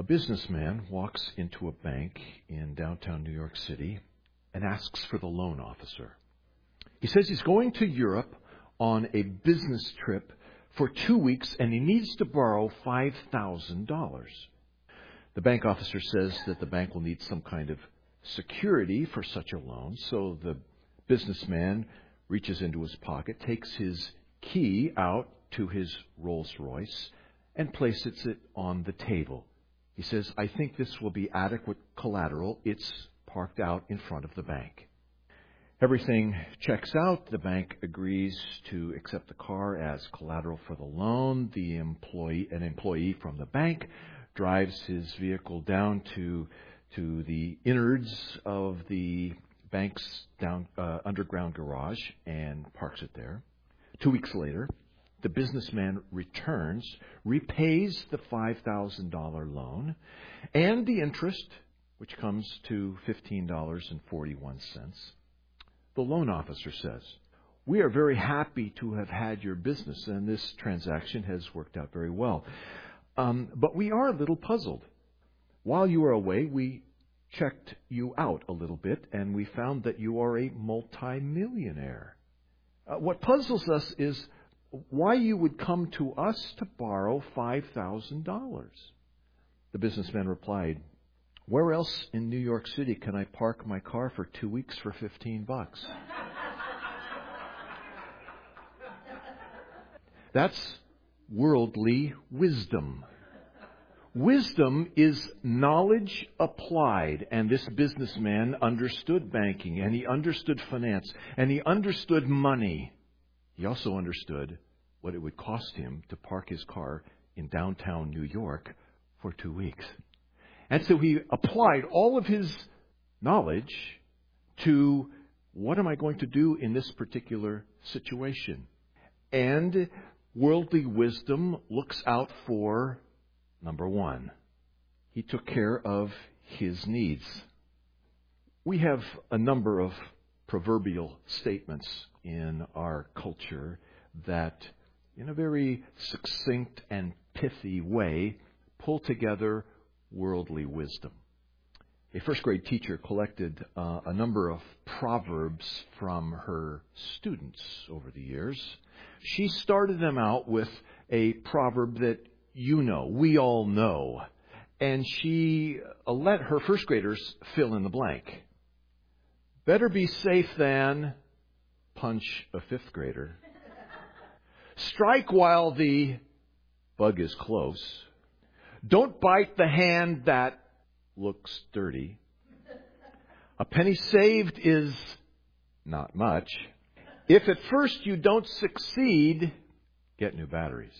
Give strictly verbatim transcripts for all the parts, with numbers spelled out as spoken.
A businessman walks into a bank in downtown New York City and asks for the loan officer. He says he's going to Europe on a business trip for two weeks and he needs to borrow five thousand dollars. The bank officer says that the bank will need some kind of security for such a loan, so the businessman reaches into his pocket, takes his key out to his Rolls Royce, and places it on the table. He says, I think this will be adequate collateral. It's parked out in front of the bank. Everything checks out. The bank agrees to accept the car as collateral for the loan. The employee, an employee from the bank, drives his vehicle down to to the innards of the bank's down uh, underground garage and parks it there. Two weeks later, the businessman returns, repays the five thousand dollars loan and the interest, which comes to fifteen dollars and forty-one cents. The loan officer says, we are very happy to have had your business, and this transaction has worked out very well. Um, but we are a little puzzled. While you were away, we checked you out a little bit, and we found that you are a multimillionaire. Uh, what puzzles us is why you would come to us to borrow five thousand dollars. The businessman replied, where else in New York City can I park my car for two weeks for fifteen bucks? That's worldly wisdom. Wisdom is knowledge applied, and this businessman understood banking, and he understood finance, and he understood money. He also understood what it would cost him to park his car in downtown New York for two weeks. And so he applied all of his knowledge to what am I going to do in this particular situation? And worldly wisdom looks out for, number one, he took care of his needs. We have a number of proverbial statements in our culture that, in a very succinct and pithy way, pull together worldly wisdom. A first grade teacher collected uh, a number of proverbs from her students over the years. She started them out with a proverb that you know, we all know, and she uh, let her first graders fill in the blank. Better be safe than punch a fifth grader. Strike while the bug is close. Don't bite the hand that looks dirty. A penny saved is not much. If at first you don't succeed, get new batteries.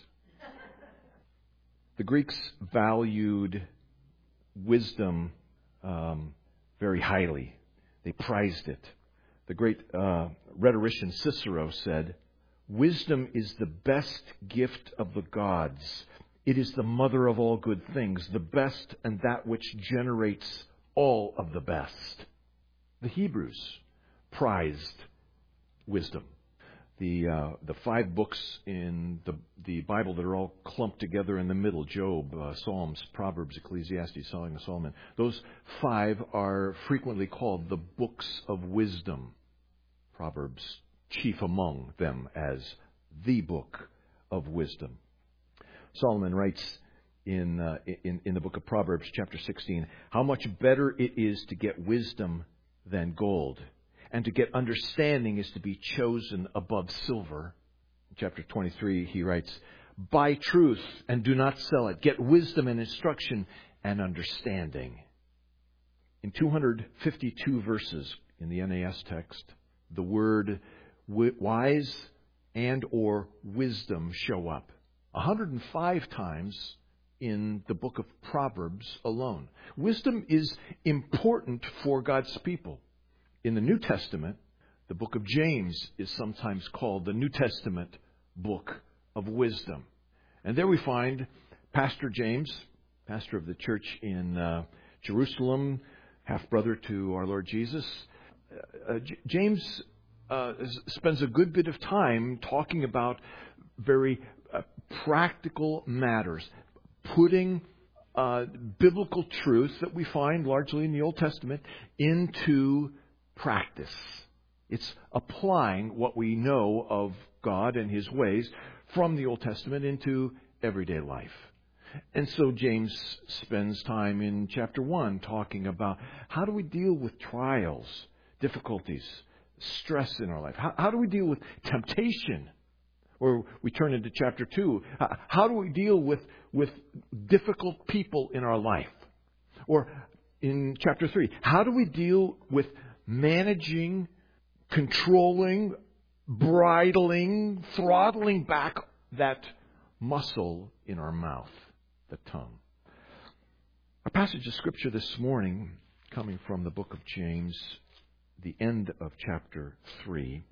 The Greeks valued wisdom um, very highly. They prized it. The great uh, rhetorician Cicero said, wisdom is the best gift of the gods. It is the mother of all good things, the best and that which generates all of the best. The Hebrews prized wisdom. The uh, the five books in the the Bible that are all clumped together in the middle, Job, uh, Psalms, Proverbs, Ecclesiastes, Song of Solomon, those five are frequently called the books of wisdom. Proverbs chief among them as the book of wisdom. Solomon writes in, uh, in in the book of Proverbs, chapter sixteen, how much better it is to get wisdom than gold, and to get understanding is to be chosen above silver. In chapter twenty-three, he writes, buy truth and do not sell it. Get wisdom and instruction and understanding. In two hundred fifty-two verses in the N A S text, the word wise and or wisdom show up. one hundred five times in the book of Proverbs alone. Wisdom is important for God's people. In the New Testament, the book of James is sometimes called the New Testament book of wisdom. And there we find Pastor James, pastor of the church in uh, Jerusalem, half-brother to our Lord Jesus. Uh, J- James uh, spends a good bit of time talking about very uh, practical matters, putting uh, biblical truth that we find largely in the Old Testament into practice. It's applying what we know of God and His ways from the Old Testament into everyday life. And so James spends time in chapter one talking about how do we deal with trials, difficulties, stress in our life. How, how do we deal with temptation? Or we turn into chapter two. How do we deal with, with difficult people in our life? Or in chapter three, how do we deal with managing, controlling, bridling, throttling back that muscle in our mouth, the tongue? Our passage of Scripture this morning, coming from the book of James, the end of chapter three,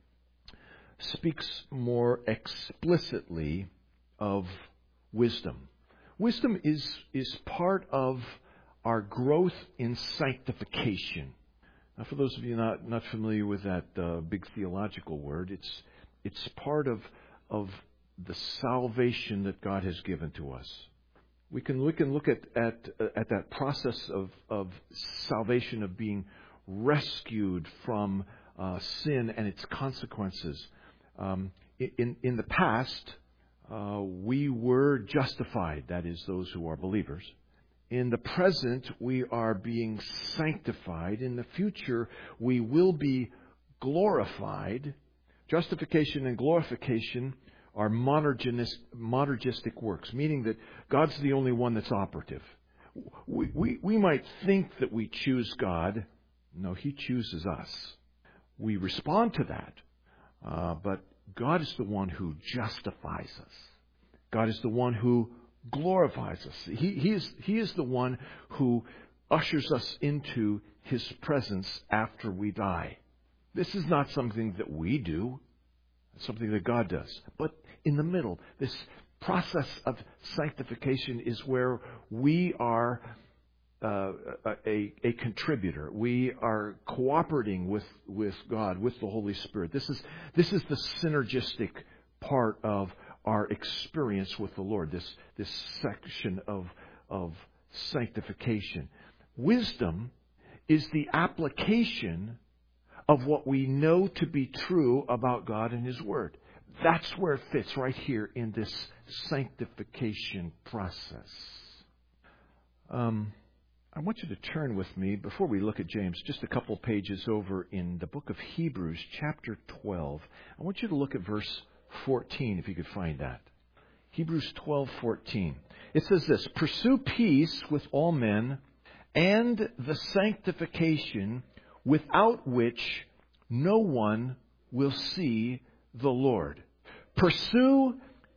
speaks more explicitly of wisdom. Wisdom is, is part of our growth in sanctification. Now, for those of you not, not familiar with that uh, big theological word, it's it's part of of the salvation that God has given to us. We can we can look at at at that process of of salvation, of being rescued from uh, sin and its consequences. Um, in in the past, uh, we were justified. That is, those who are believers. In the present, we are being sanctified. In the future, we will be glorified. Justification and glorification are monergistic, monergistic works, meaning that God's the only one that's operative. We, we, we might think that we choose God. No, He chooses us. We respond to that. Uh, but God is the one who justifies us. God is the one who glorifies us. He, he, is, he is the one who ushers us into His presence after we die. This is not something that we do. It's something that God does. But in the middle, this process of sanctification is where we are uh, a, a contributor. We are cooperating with, with God, with the Holy Spirit. This is, this is the synergistic part of our experience with the Lord, this, this section of, of sanctification. Wisdom is the application of what we know to be true about God and His Word. That's where it fits, right here in this sanctification process. Um, I want you to turn with me, before we look at James, just a couple pages over in the book of Hebrews, chapter twelve. I want you to look at verse fourteen, if you could find that. Hebrews twelve fourteen. It says this: "Pursue peace with all men and the sanctification without which no one will see the Lord." Pursue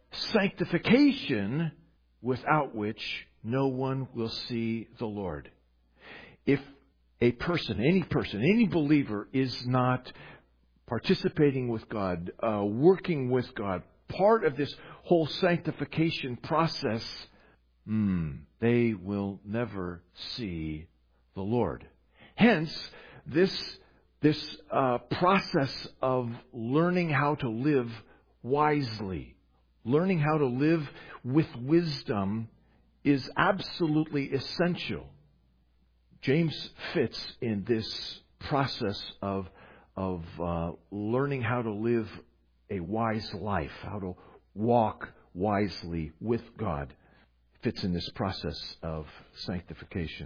sanctification without which no one will see the Lord. If a person, any person, any believer is not participating with God, uh, working with God, part of this whole sanctification process, mm, they will never see the Lord. Hence, this this uh, process of learning how to live wisely, learning how to live with wisdom, is absolutely essential. James fits in this process of of uh, learning how to live a wise life, how to walk wisely with God. Fits in this process of sanctification.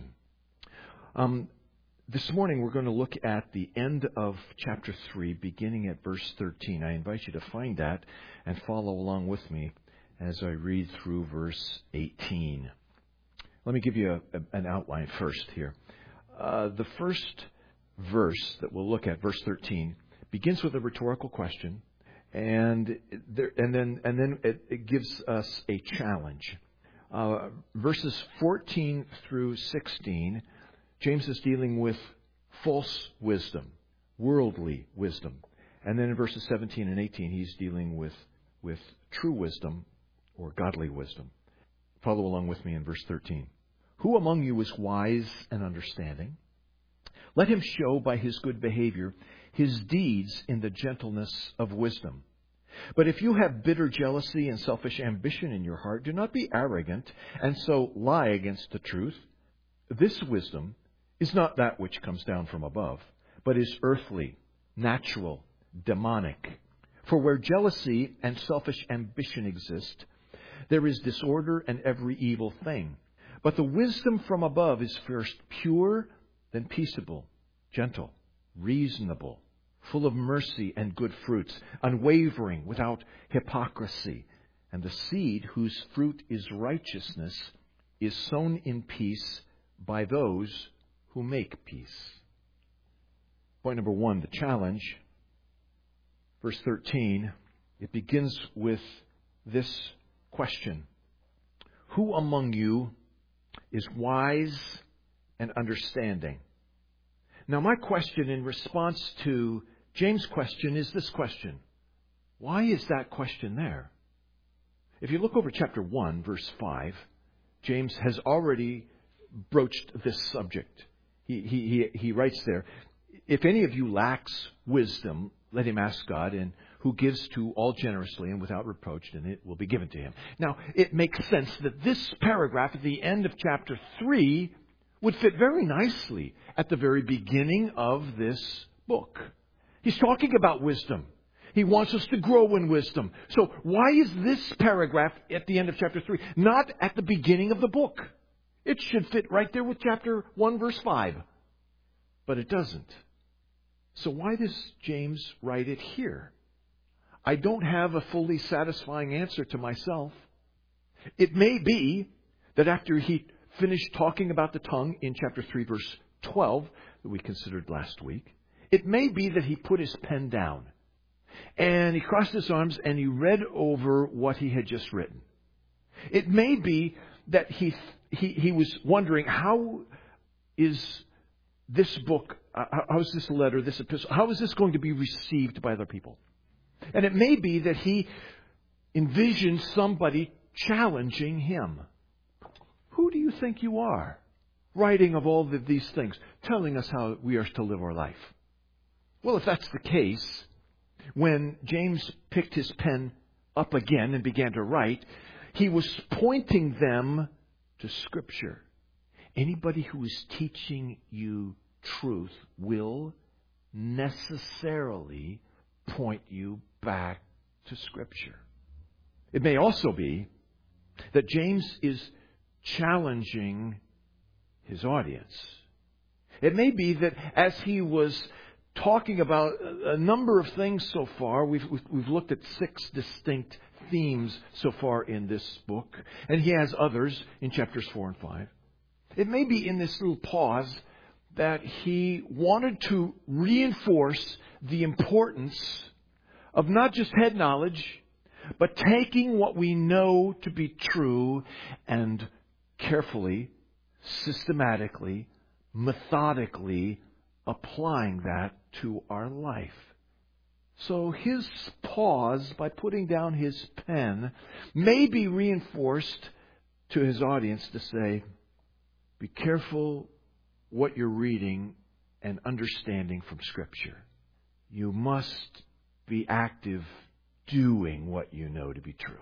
Um, this morning we're going to look at the end of chapter three, beginning at verse thirteen. I invite you to find that and follow along with me as I read through verse eighteen. Let me give you a, a, an outline first here. Uh, the first verse that we'll look at, verse thirteen, begins with a rhetorical question, and there, and then and then it, it gives us a challenge. Uh, verses fourteen through sixteen, James is dealing with false wisdom, worldly wisdom, and then in verses seventeen and eighteen, he's dealing with with true wisdom or godly wisdom. Follow along with me in verse thirteen. "Who among you is wise and understanding? Let him show by his good behavior his deeds in the gentleness of wisdom. But if you have bitter jealousy and selfish ambition in your heart, do not be arrogant and so lie against the truth. This wisdom is not that which comes down from above, but is earthly, natural, demonic. For where jealousy and selfish ambition exist, there is disorder and every evil thing. But the wisdom from above is first pure, then peaceable, gentle, reasonable, full of mercy and good fruits, unwavering, without hypocrisy. And the seed whose fruit is righteousness is sown in peace by those who make peace. Point number one, the challenge. Verse thirteen, it begins with this question. Who among you is wise and understanding? Now, my question in response to James' question is this question. Why is that question there? If you look over chapter one, verse five, James has already broached this subject. He, he, he, he writes there, if any of you lacks wisdom, let him ask God, and who gives to all generously and without reproach, and it will be given to him. Now, it makes sense that this paragraph at the end of chapter three would fit very nicely at the very beginning of this book. He's talking about wisdom. He wants us to grow in wisdom. So why is this paragraph at the end of chapter three not at the beginning of the book? It should fit right there with chapter one, verse five. But it doesn't. So why does James write it here? I don't have a fully satisfying answer to myself. It may be that after he finished talking about the tongue in chapter three, verse twelve, that we considered last week, it may be that he put his pen down and he crossed his arms and he read over what he had just written. It may be that he he, he was wondering, how is this book, uh, how is this letter, this epistle, how is this going to be received by other people? And it may be that he envisioned somebody challenging him. Who do you think you are, writing of all of these things, telling us how we are to live our life? Well, if that's the case, when James picked his pen up again and began to write, he was pointing them to Scripture. Anybody who is teaching you truth will necessarily point you back to Scripture. It may also be that James is challenging his audience. It may be that as he was talking about a number of things so far, we've, we've looked at six distinct themes so far in this book, and he has others in chapters four and five. It may be in this little pause that he wanted to reinforce the importance of not just head knowledge, but taking what we know to be true and carefully, systematically, methodically applying that to our life. So his pause, by putting down his pen, may be reinforced to his audience to say, be careful what you're reading and understanding from Scripture. You must be active doing what you know to be true.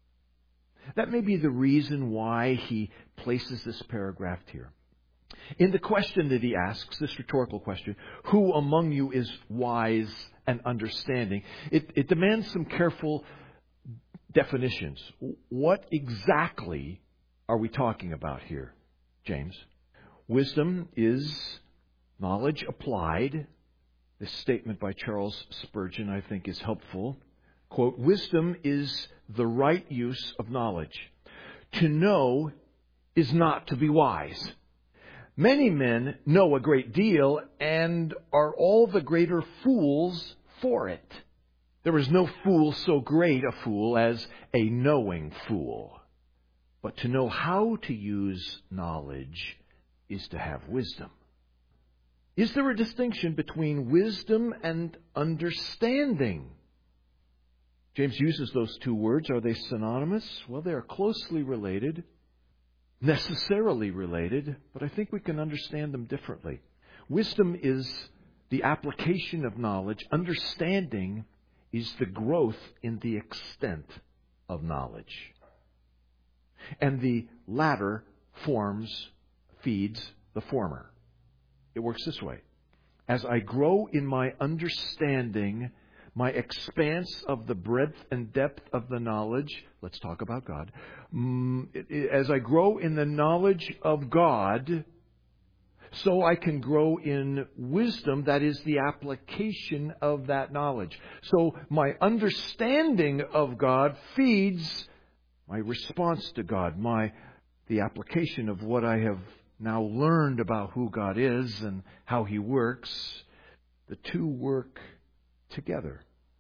That may be the reason why he places this paragraph here. In the question that he asks, this rhetorical question, who among you is wise and understanding, it, it demands some careful definitions. What exactly are we talking about here, James? Wisdom is knowledge applied. This statement by Charles Spurgeon, I think, is helpful. Quote, wisdom is the right use of knowledge. To know is not to be wise. Many men know a great deal and are all the greater fools for it. There is no fool so great a fool as a knowing fool. But to know how to use knowledge is to have wisdom. Is there a distinction between wisdom and understanding? James uses those two words. Are they synonymous? Well, they are closely related, necessarily related, but I think we can understand them differently. Wisdom is the application of knowledge. Understanding is the growth in the extent of knowledge. And the latter forms, feeds the former. It works this way. As I grow in my understanding, my expanse of the breadth and depth of the knowledge, let's talk about God. As I grow in the knowledge of God, so I can grow in wisdom, that is the application of that knowledge. So my understanding of God feeds my response to God, my the application of what I have now learned about who God is and how He works. The two work together.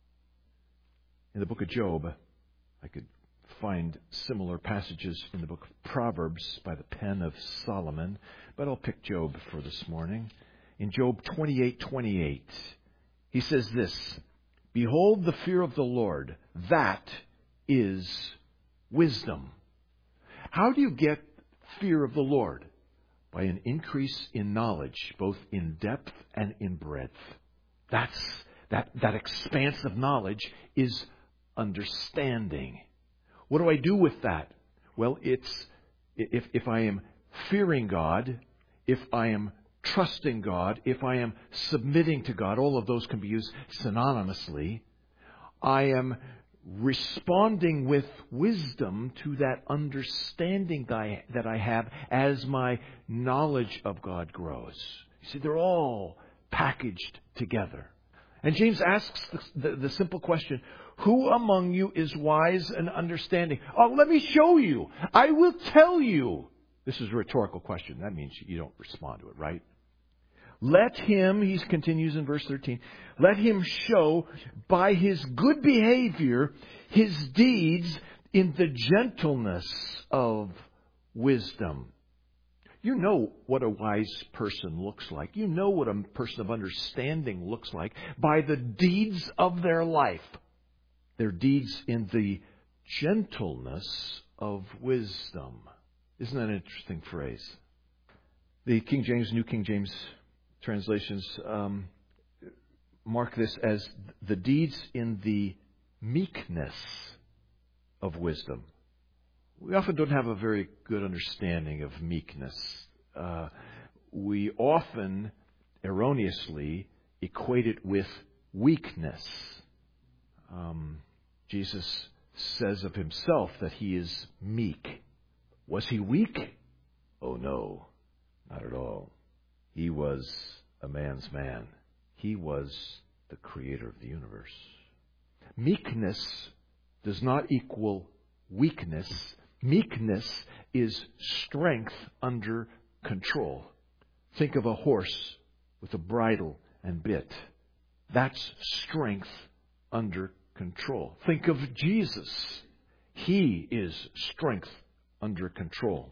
In the book of Job, I could find similar passages in the book of Proverbs by the pen of Solomon, but I'll pick Job for this morning. In Job twenty-eight twenty-eight, he says this, "Behold the fear of the Lord, that is wisdom." How do you get fear of the Lord? By an increase in knowledge, both in depth and in breadth. That's that that expanse of knowledge is understanding. What do I do with that? Well, it's if if I am fearing God, if I am trusting God, if I am submitting to God, all of those can be used synonymously. I am responding with wisdom to that understanding that I, that I have as my knowledge of God grows. You see, they're all packaged together. And James asks the, the, the simple question, who among you is wise and understanding? Oh, let me show you. I will tell you. This is a rhetorical question. That means you don't respond to it, right? Let him, he continues in verse thirteen, let him show by his good behavior his deeds in the gentleness of wisdom. You know what a wise person looks like. You know what a person of understanding looks like by the deeds of their life. Their deeds in the gentleness of wisdom. Isn't that an interesting phrase? The King James, New King James translations um, mark this as the deeds in the meekness of wisdom. We often don't have a very good understanding of meekness. Uh, we often erroneously equate it with weakness. Um, Jesus says of himself that he is meek. Was he weak? Oh no, not at all. He was a man's man. He was the creator of the universe. Meekness does not equal weakness. Meekness is strength under control. Think of a horse with a bridle and bit. That's strength under control. Think of Jesus. He is strength under control.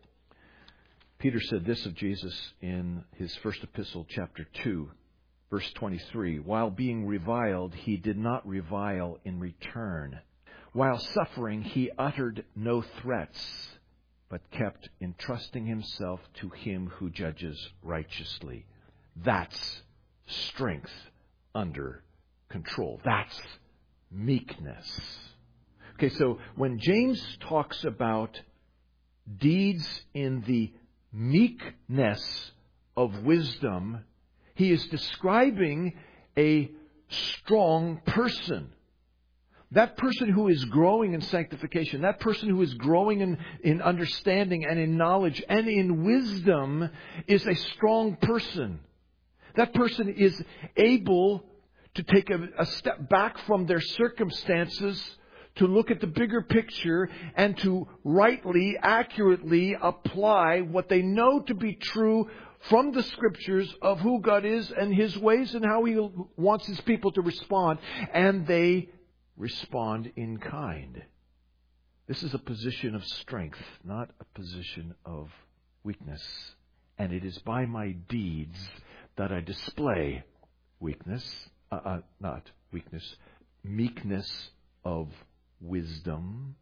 Peter said this of Jesus in his first epistle, chapter two, verse twenty-three. While being reviled, he did not revile in return. While suffering, he uttered no threats, but kept entrusting himself to him who judges righteously. That's strength under control. That's meekness. Okay, so when James talks about deeds in the meekness of wisdom, he is describing a strong person. That person who is growing in sanctification, that person who is growing in, in understanding and in knowledge and in wisdom is a strong person. That person is able to take a, a step back from their circumstances, to look at the bigger picture and to rightly, accurately apply what they know to be true from the Scriptures of who God is and His ways and how He wants His people to respond. And they respond in kind. This is a position of strength, not a position of weakness. And it is by my deeds that I display weakness, uh, uh, not weakness, meekness of wisdom.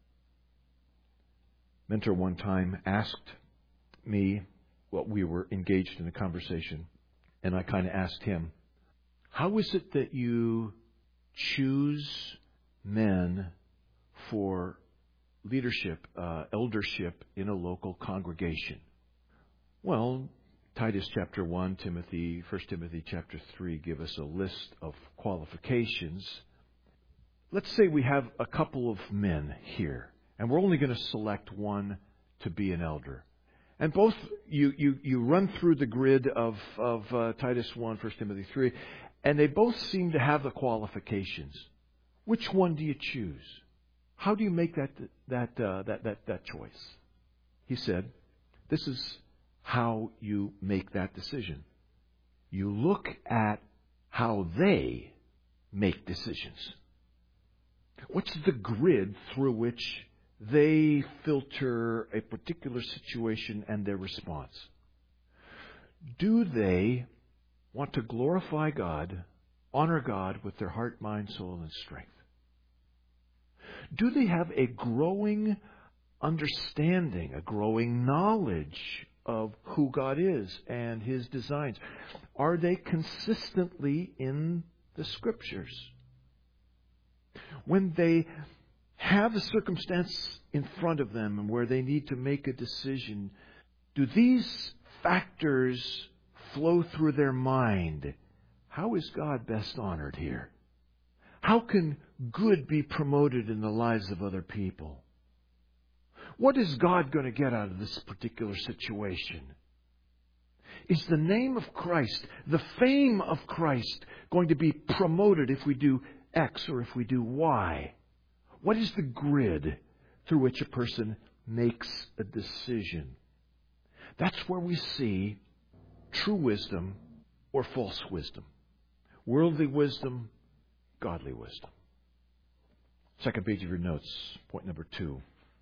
Mentor one time asked me, well, we were engaged in a conversation, and I kind of asked him, how is it that you choose men for leadership, uh, eldership in a local congregation? Well, Titus chapter one, Timothy, First Timothy chapter three give us a list of qualifications. Let's say we have a couple of men here, and we're only going to select one to be an elder. And both, you, you, you run through the grid of, of uh, Titus one, First Timothy three, and they both seem to have the qualifications. Which one do you choose? How do you make that, that, uh, that, that, that choice? He said, this is how you make that decision. You look at how they make decisions. What's the grid through which they filter a particular situation and their response? Do they want to glorify God, honor God with their heart, mind, soul, and strength? Do they have a growing understanding, a growing knowledge of who God is and His designs? Are they consistently in the Scriptures? When they have a circumstance in front of them and where they need to make a decision, do these factors flow through their mind? How is God best honored here? How can good be promoted in the lives of other people? What is God going to get out of this particular situation? Is the name of Christ, the fame of Christ, going to be promoted if we do X or if we do Y? What is the grid through which a person makes a decision? That's where we see true wisdom or false wisdom. Worldly wisdom, godly wisdom. Second page of your notes, point number two.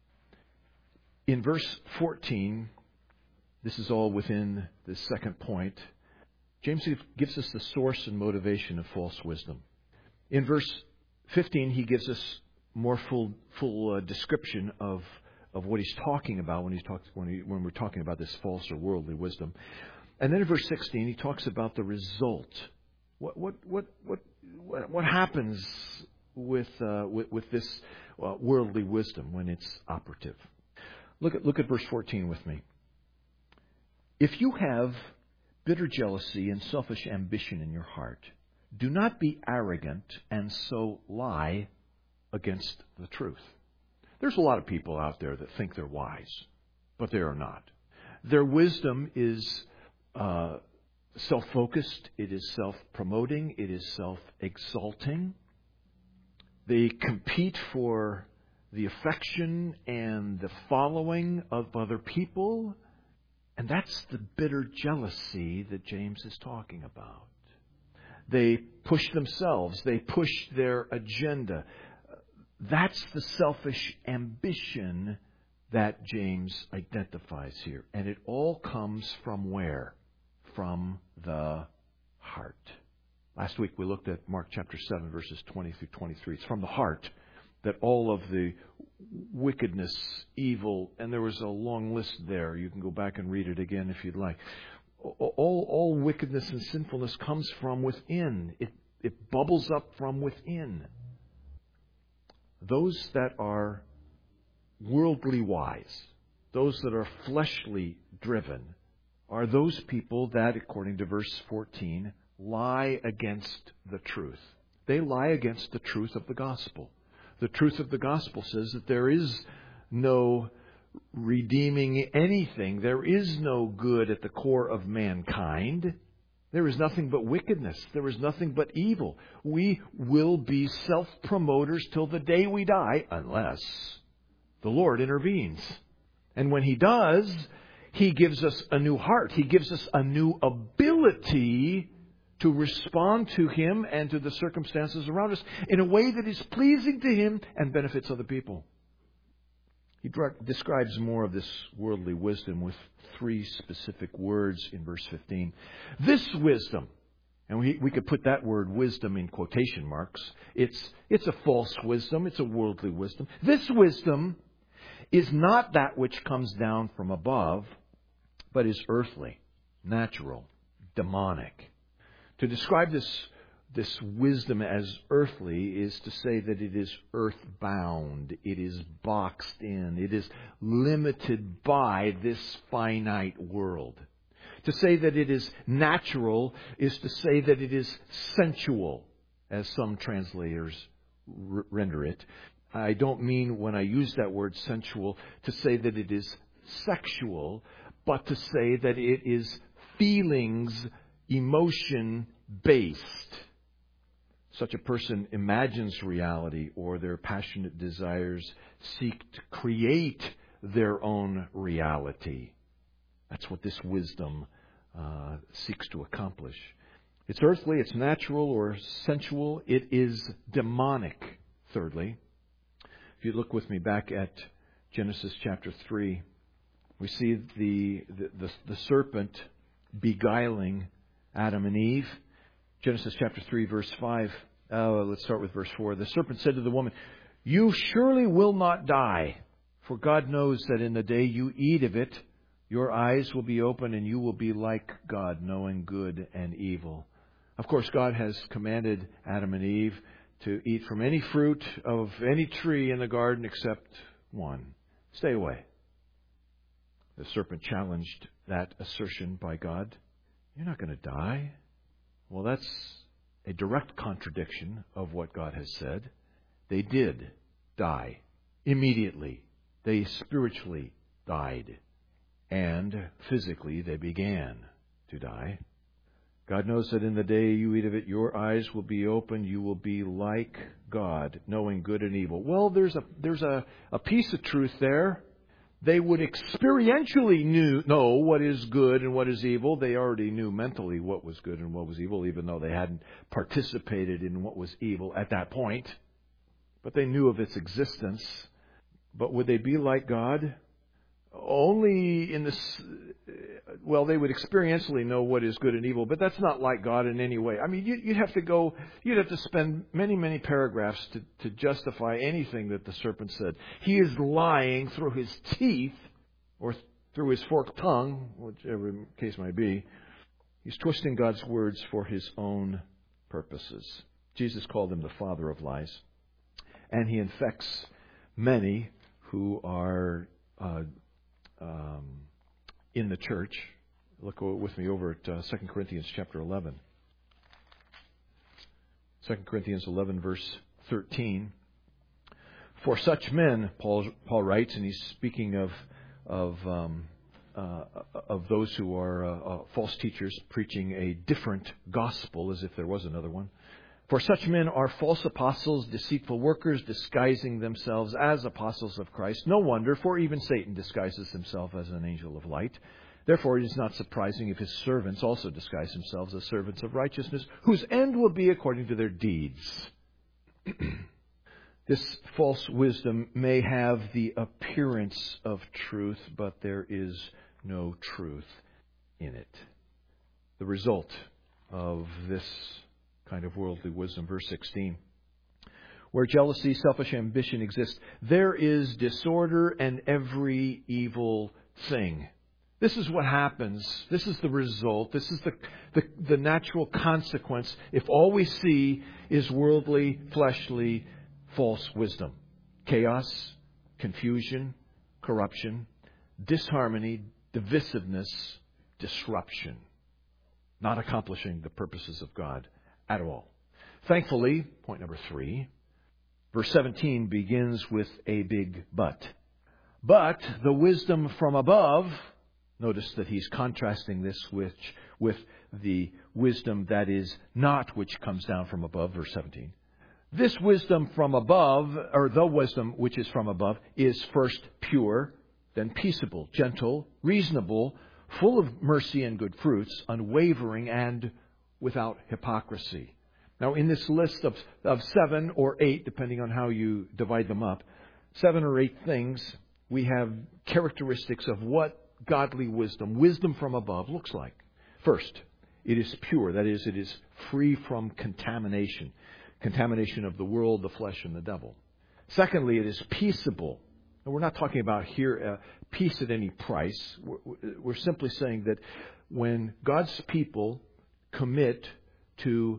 In verse fourteen, this is all within the second point, James gives us the source and motivation of false wisdom. In verse fifteen, he gives us more full full uh, description of of what he's talking about when he's talk, when, he, when we're talking about this false or worldly wisdom. And then in verse sixteen, he talks about the result. What what what what what, what happens with, uh, with with this uh, worldly wisdom when it's operative? Look at look at verse fourteen with me. If you have bitter jealousy and selfish ambition in your heart, do not be arrogant and so lie against the truth. There's a lot of people out there that think they're wise, but they are not. Their wisdom is uh, self-focused. It is self-promoting. It is self-exalting. They compete for the affection and the following of other people. And that's the bitter jealousy that James is talking about. They push themselves. They push their agenda. That's the selfish ambition that James identifies here. And it all comes from where? From the heart. Last week we looked at Mark chapter seven, verses twenty through twenty-three. It's from the heart that all of the wickedness, evil, and there was a long list there. You can go back and read it again if you'd like. All, all wickedness and sinfulness comes from within. It, it bubbles up from within. Those that are worldly wise, those that are fleshly driven, are those people that, according to verse fourteen, lie against the truth. They lie against the truth of the gospel. The truth of the gospel says that there is no redeeming anything. There is no good at the core of mankind. There is nothing but wickedness. There is nothing but evil. We will be self-promoters till the day we die, unless the Lord intervenes. And when He does, He gives us a new heart. He gives us a new ability to respond to Him and to the circumstances around us in a way that is pleasing to Him and benefits other people. He describes more of this worldly wisdom with three specific words in verse fifteen. This wisdom, and we, we could put that word wisdom in quotation marks. It's, it's a false wisdom. It's a worldly wisdom. This wisdom is not that which comes down from above, but is earthly, natural, demonic. To describe this, this wisdom as earthly is to say that it is earthbound. It is boxed in. It is limited by this finite world. To say that it is natural is to say that it is sensual, as some translators r- render it. I don't mean, when I use that word sensual, to say that it is sexual, but to say that it is feelings, emotion-based. Such a person imagines reality, or their passionate desires seek to create their own reality. That's what this wisdom uh, seeks to accomplish. It's earthly, it's natural or sensual. It is demonic, thirdly. If you look with me back at Genesis chapter three, we see the, the, the, the serpent beguiling Adam and Eve. Genesis chapter three, verse five. Uh, let's start with verse four. The serpent said to the woman, "You surely will not die, for God knows that in the day you eat of it, your eyes will be open and you will be like God, knowing good and evil." Of course, God has commanded Adam and Eve to eat from any fruit of any tree in the garden except one. Stay away. The serpent challenged that assertion by God. You're not going to die. Well, that's a direct contradiction of what God has said. They did die immediately. They spiritually died. And physically they began to die. God knows that in the day you eat of it, your eyes will be opened. You will be like God, knowing good and evil. Well, there's a there's a, a piece of truth there. They would experientially knew, know what is good and what is evil. They already knew mentally what was good and what was evil, even though they hadn't participated in what was evil at that point. But they knew of its existence. But would they be like God? Only in this, well, they would experientially know what is good and evil, but that's not like God in any way. I mean, you'd have to go, you'd have to spend many, many paragraphs to, to justify anything that the serpent said. He is lying through his teeth, or through his forked tongue, whichever case might be. He's twisting God's words for his own purposes. Jesus called him the father of lies, and he infects many who are uh, Um, in the church. Look with me over at uh, Second Corinthians chapter eleven. Second Corinthians eleven, verse thirteen. For such men, Paul Paul writes, and he's speaking of of um, uh, of those who are uh, uh, false teachers preaching a different gospel, as if there was another one. For such men are false apostles, deceitful workers, disguising themselves as apostles of Christ. No wonder, for even Satan disguises himself as an angel of light. Therefore, it is not surprising if his servants also disguise themselves as servants of righteousness, whose end will be according to their deeds. This false wisdom may have the appearance of truth, but there is no truth in it. The result of this kind of worldly wisdom, verse sixteen. Where jealousy, selfish ambition exist, there is disorder and every evil thing. This is what happens. This is the result. This is the, the, the natural consequence if all we see is worldly, fleshly, false wisdom. Chaos, confusion, corruption, disharmony, divisiveness, disruption. Not accomplishing the purposes of God at all. Thankfully, point number three, verse seventeen begins with a big but. But the wisdom from above, notice that he's contrasting this with, with the wisdom that is not, which comes down from above, verse seventeen. This wisdom from above, or the wisdom which is from above, is first pure, then peaceable, gentle, reasonable, full of mercy and good fruits, unwavering and without hypocrisy. Now, in this list of, of seven or eight, depending on how you divide them up, seven or eight things, we have characteristics of what godly wisdom, wisdom from above, looks like. First, it is pure. That is, it is free from contamination. Contamination of the world, the flesh, and the devil. Secondly, it is peaceable. And we're not talking about here uh, peace at any price. We're, we're simply saying that when God's people commit to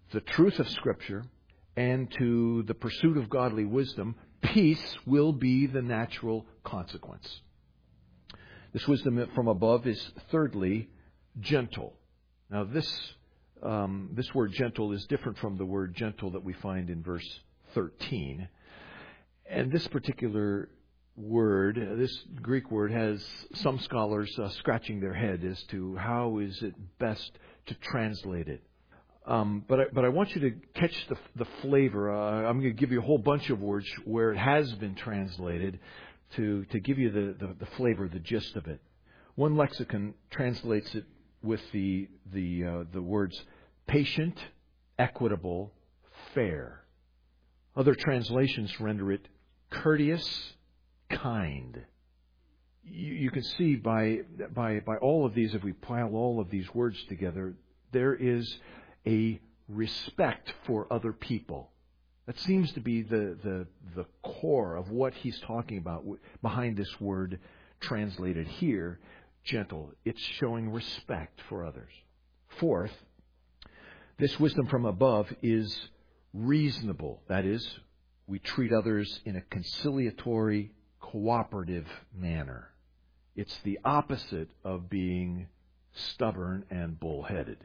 the truth of Scripture and to the pursuit of godly wisdom, peace will be the natural consequence. This wisdom from above is, thirdly, gentle. Now, this um, this word gentle is different from the word gentle that we find in verse thirteen. And this particular word, this Greek word, has some scholars uh, scratching their head as to how is it best to translate it. Um, but I, but I want you to catch the the flavor. Uh, I'm going to give you a whole bunch of words where it has been translated to to give you the, the, the flavor, the gist of it. One lexicon translates it with the the uh, the words patient, equitable, fair. Other translations render it courteous, kind. You, you can see by by by all of these, if we pile all of these words together, there is a respect for other people. That seems to be the, the, the core of what he's talking about behind this word translated here, gentle. It's showing respect for others. Fourth, this wisdom from above is reasonable. That is, we treat others in a conciliatory, cooperative manner. It's the opposite of being stubborn and bullheaded.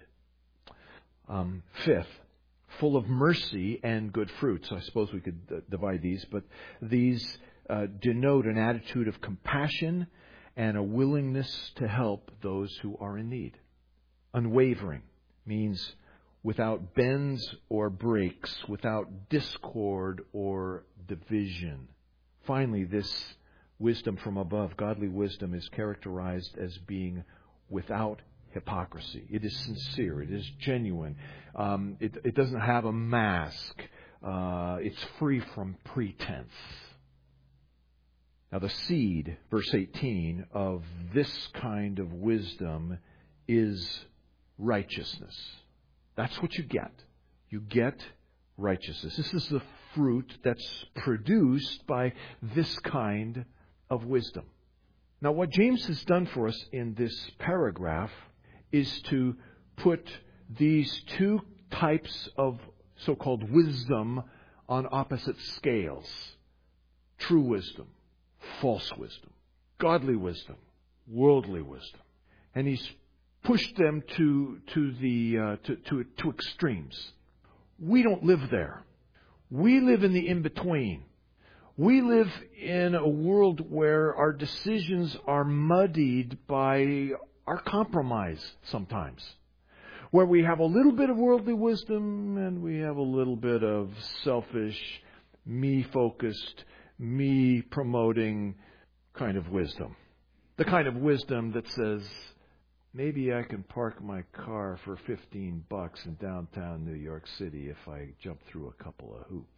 Um, fifth, full of mercy and good fruits. I suppose we could uh, divide these, but these uh, denote an attitude of compassion and a willingness to help those who are in need. Unwavering means without bends or breaks, without discord or division. Finally, this wisdom from above, godly wisdom, is characterized as being without hypocrisy. It is sincere. It is genuine. Um, it, it doesn't have a mask. Uh, it's free from pretense. Now, the seed, verse eighteen, of this kind of wisdom is righteousness. That's what you get. You get righteousness. This is the fruit that's produced by this kind of wisdom. Now, what James has done for us in this paragraph is to put these two types of so-called wisdom on opposite scales. True wisdom, false wisdom, godly wisdom, worldly wisdom. And he's pushed them to to the uh, to, to to extremes. We don't live there. We live in the in-between. We live in a world where our decisions are muddied by our compromise sometimes, where we have a little bit of worldly wisdom and we have a little bit of selfish, me-focused, me-promoting kind of wisdom. The kind of wisdom that says, maybe I can park my car for fifteen bucks in downtown New York City if I jump through a couple of hoops.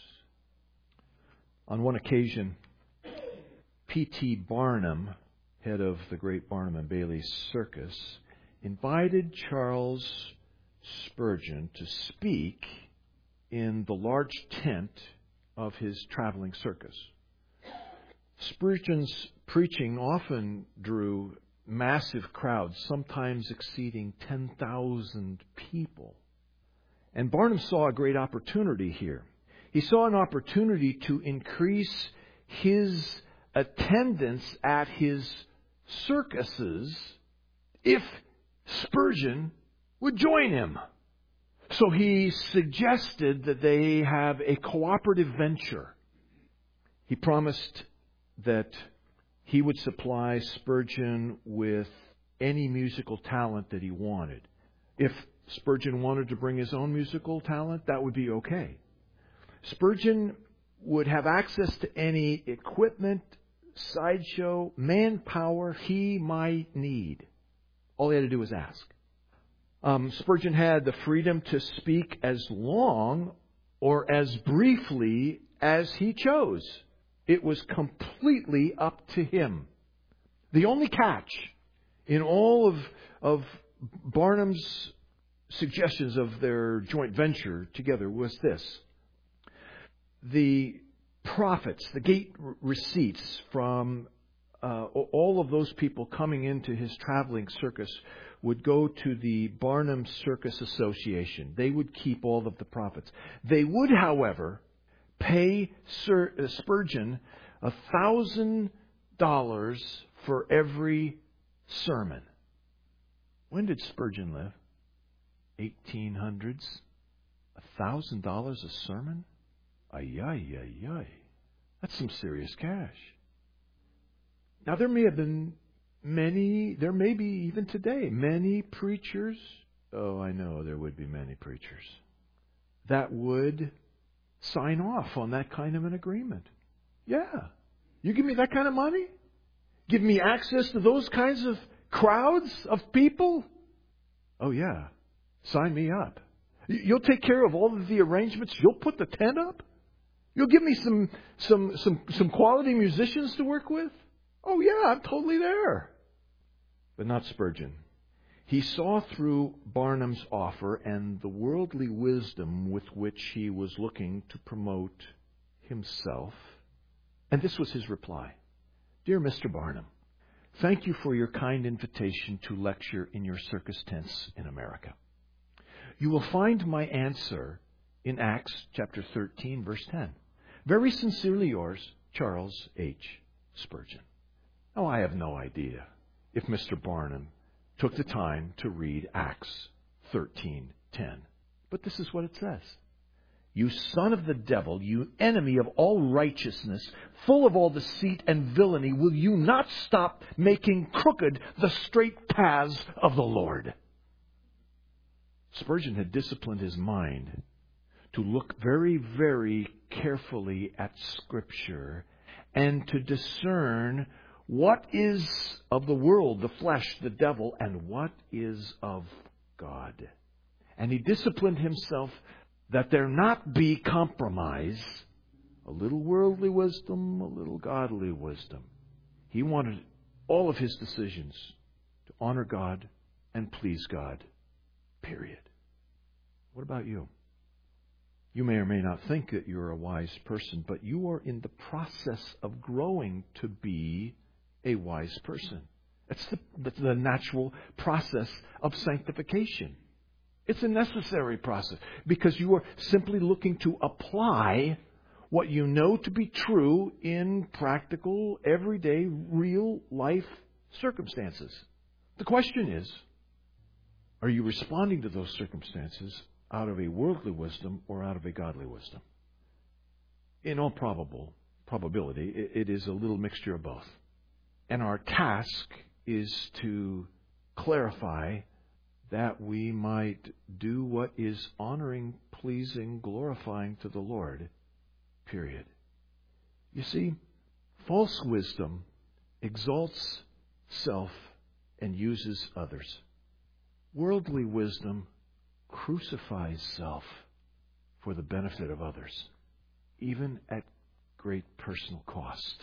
On one occasion, P T Barnum, head of the great Barnum and Bailey Circus, invited Charles Spurgeon to speak in the large tent of his traveling circus. Spurgeon's preaching often drew massive crowds, sometimes exceeding ten thousand people. And Barnum saw a great opportunity here. He saw an opportunity to increase his attendance at his circuses if Spurgeon would join him. So he suggested that they have a cooperative venture. He promised that he would supply Spurgeon with any musical talent that he wanted. If Spurgeon wanted to bring his own musical talent, that would be okay. Spurgeon would have access to any equipment, sideshow, manpower he might need. All he had to do was ask. Um, Spurgeon had the freedom to speak as long or as briefly as he chose. It was completely up to him. The only catch in all of, of Barnum's suggestions of their joint venture together was this. The profits, the gate receipts from uh, all of those people coming into his traveling circus would go to the Barnum Circus Association. They would keep all of the profits. They would, however, pay Sir, uh, Spurgeon a thousand dollars for every sermon. When did Spurgeon live? Eighteen hundreds. A thousand dollars a sermon? Ay, ay, ay, ay. That's some serious cash. Now, there may have been many, there may be even today, many preachers. Oh, I know there would be many preachers that would sign off on that kind of an agreement. Yeah. You give me that kind of money? Give me access to those kinds of crowds of people? Oh, yeah. Sign me up. You'll take care of all of the arrangements. You'll put the tent up. You'll give me some some some some quality musicians to work with. Oh, yeah, I'm totally there. But not Spurgeon. He saw through Barnum's offer and the worldly wisdom with which he was looking to promote himself. And this was his reply. Dear Mister Barnum, thank you for your kind invitation to lecture in your circus tents in America. You will find my answer in Acts chapter thirteen, verse ten. Very sincerely yours, Charles H. Spurgeon. Now, I have no idea if Mister Barnum took the time to read Acts thirteen ten. But this is what it says. You son of the devil, you enemy of all righteousness, full of all deceit and villainy, will you not stop making crooked the straight paths of the Lord? Spurgeon had disciplined his mind to look very, very carefully at Scripture and to discern what is of the world, the flesh, the devil, and what is of God. And he disciplined himself that there not be compromise, a little worldly wisdom, a little godly wisdom. He wanted all of his decisions to honor God and please God, period. What about you? You may or may not think that you're a wise person, but you are in the process of growing to be a wise person. It's the, it's the natural process of sanctification. It's a necessary process because you are simply looking to apply what you know to be true in practical, everyday, real life circumstances. The question is, are you responding to those circumstances out of a worldly wisdom or out of a godly wisdom? In all probable probability, it is a little mixture of both. And our task is to clarify that we might do what is honoring, pleasing, glorifying to the Lord, period. You see, false wisdom exalts self and uses others. Worldly wisdom crucifies self for the benefit of others, even at great personal cost.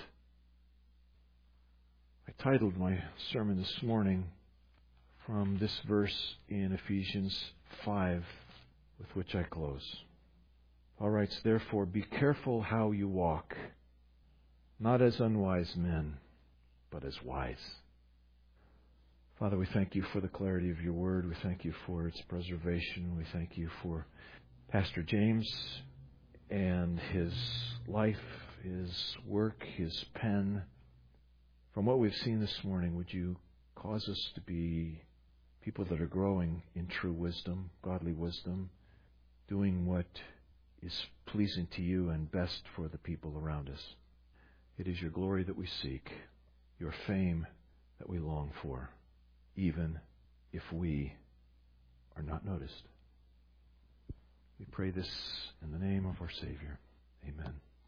I titled my sermon this morning from this verse in Ephesians five, with which I close. Paul writes, therefore, be careful how you walk, not as unwise men, but as wise. Father, we thank you for the clarity of your word. We thank you for its preservation. We thank you for Pastor James and his life, his work, his pen. From what we've seen this morning, would you cause us to be people that are growing in true wisdom, godly wisdom, doing what is pleasing to you and best for the people around us. It is your glory that we seek, your fame that we long for, even if we are not noticed. We pray this in the name of our Savior. Amen.